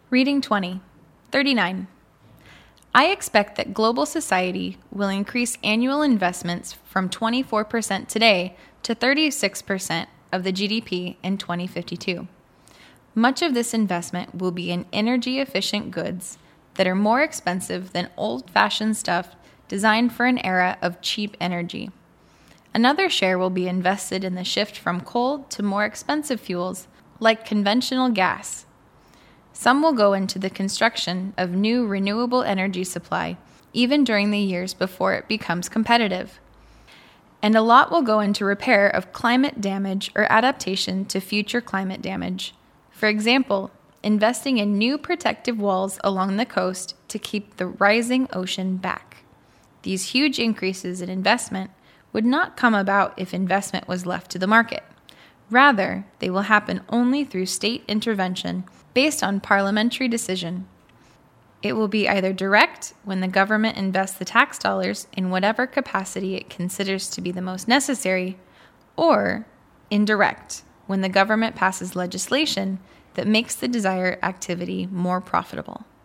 Reading 20. 39. I expect that global society will increase annual investments from 24% today to 36% of the GDP in 2052. Much of this investment will be in energy-efficient goods that are more expensive than old-fashioned stuff designed for an era of cheap energy. Another share will be invested in the shift from coal to more expensive fuels, like conventional gas. Some will go into the construction of new renewable energy supply, even during the years before it becomes competitive. And a lot will go into repair of climate damage or adaptation to future climate damage. For example, investing in new protective walls along the coast to keep the rising ocean back. These huge increases in investment would not come about if investment was left to the market. Rather, they will happen only through state intervention based on parliamentary decision. It will be either direct, when the government invests the tax dollars in whatever capacity it considers to be the most necessary, or indirect, when the government passes legislation that makes the desired activity more profitable.